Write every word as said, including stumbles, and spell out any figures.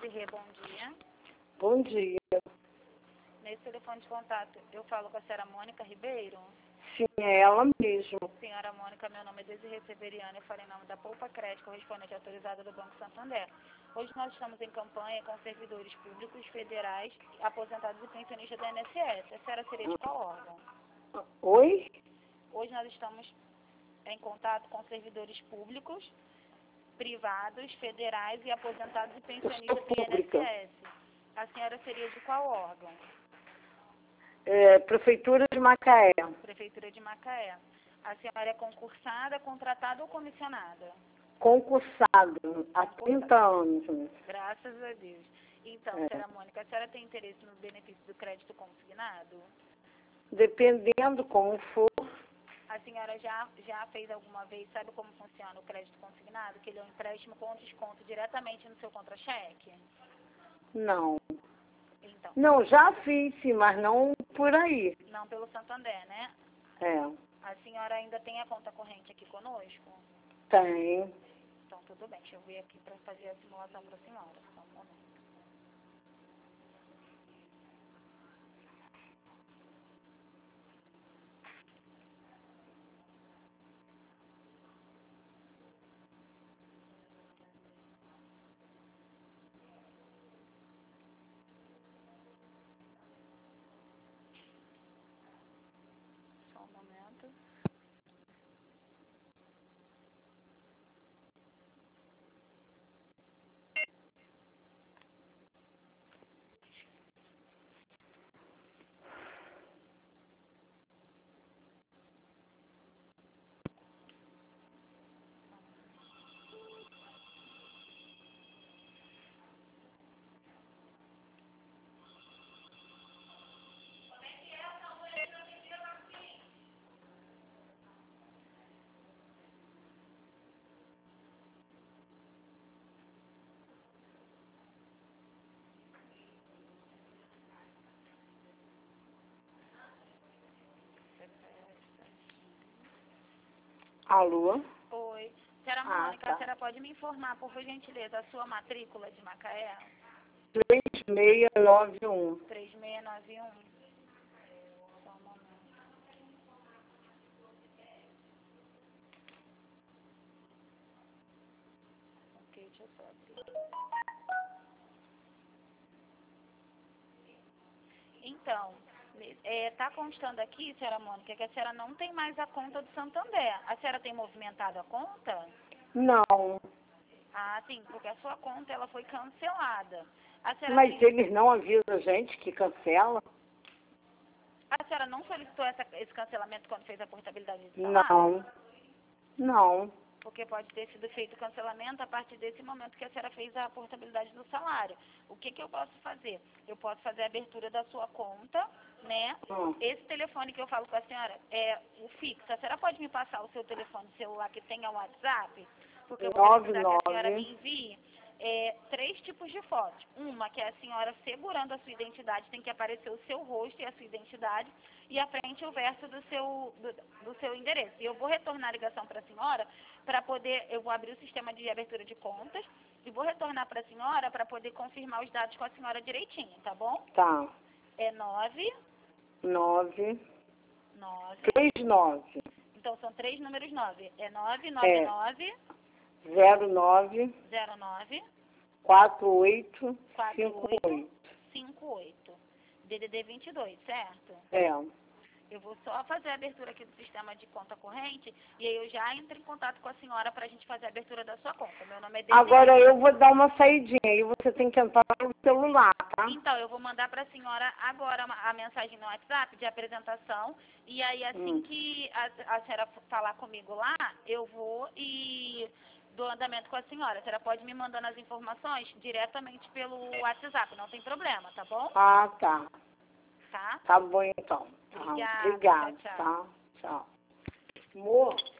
Desirê, bom dia. Bom dia. Nesse telefone de contato, eu falo com a senhora Mônica Ribeiro. Sim, é ela mesmo. Senhora Mônica, meu nome é Desirê Severiano, eu falo em nome da Poupa Crédito, correspondente autorizada do Banco Santander. Hoje nós estamos em campanha com servidores públicos, federais, aposentados e pensionistas da I N S S. A senhora seria de qual órgão? Oi? Hoje nós estamos em contato com servidores públicos, privados, federais e aposentados e pensionistas do I N S S. A senhora seria de qual órgão? É, Prefeitura de Macaé. Prefeitura de Macaé. A senhora é concursada, contratada ou comissionada? Concursado há trinta anos. Graças a Deus. Então, É. senhora Mônica, a senhora tem interesse no benefício do crédito consignado? Dependendo como for. A senhora já, já fez alguma vez, sabe como funciona o crédito consignado? Que ele é um empréstimo com desconto diretamente no seu contra-cheque? Não. Então, Não, já fiz, sim, mas não por aí. não pelo Santander, né? É, A senhora ainda tem a conta corrente aqui conosco? tem. Então, tudo bem. Deixa eu ver aqui para fazer a simulação para a senhora. Só um momento. Só um momento. Alô? Oi. Senhora Ah, Mônica, tá. a senhora pode me informar, por gentileza, a sua matrícula de Macaé? três seis nove um. três seis nove um. Só um momento. Ok, deixa eu só abrir. Então, está constando aqui, senhora Mônica, que a senhora não tem mais a conta do Santander. A senhora tem movimentado a conta? Não. Ah, sim, porque a sua conta ela foi cancelada. A senhora, Mas tem... eles não avisam a gente que cancela? a senhora não solicitou essa, esse cancelamento quando fez a portabilidade do salário? Não. Não. Porque pode ter sido feito o cancelamento a partir desse momento que a senhora fez a portabilidade do salário. O que, que eu posso fazer? Eu posso fazer a abertura da sua conta, né? Hum. Esse telefone que eu falo com a senhora é o fixo. A senhora pode me passar o seu telefone celular que tenha o WhatsApp? Porque eu vou Nove, precisar que a senhora nove. me envie é, três tipos de fotos. Uma que é a senhora segurando a sua identidade, tem que aparecer o seu rosto e a sua identidade, e a frente e o verso do seu, do, do seu endereço. E eu vou retornar a ligação para a senhora para poder, eu vou abrir o sistema de abertura de contas e vou retornar para a senhora para poder confirmar os dados com a senhora direitinho, tá bom? Tá. É nove, Nove. nove, Três nove. então são três números nove. É nove nove nove Zero nove. zero nove Quatro oito. quatro Cinco oito oito. cinco oito. D D D vinte e dois, certo? É. Eu vou só fazer a abertura aqui do sistema de conta corrente e aí eu já entro em contato com a senhora para a gente fazer a abertura da sua conta. Meu nome é Desirê. Agora eu vou dar uma saidinha e você tem que entrar no celular, tá? Então, eu vou mandar para a senhora agora a mensagem no WhatsApp de apresentação e aí assim Hum. que a, a senhora falar comigo lá, eu vou e dou andamento com a senhora. A senhora pode me mandando as informações diretamente pelo WhatsApp, não tem problema, tá bom? Ah, tá. Tá? Tá bom então. Tá. Obrigada, Obrigada, tchau, tchau. tá? Tchau. Amor.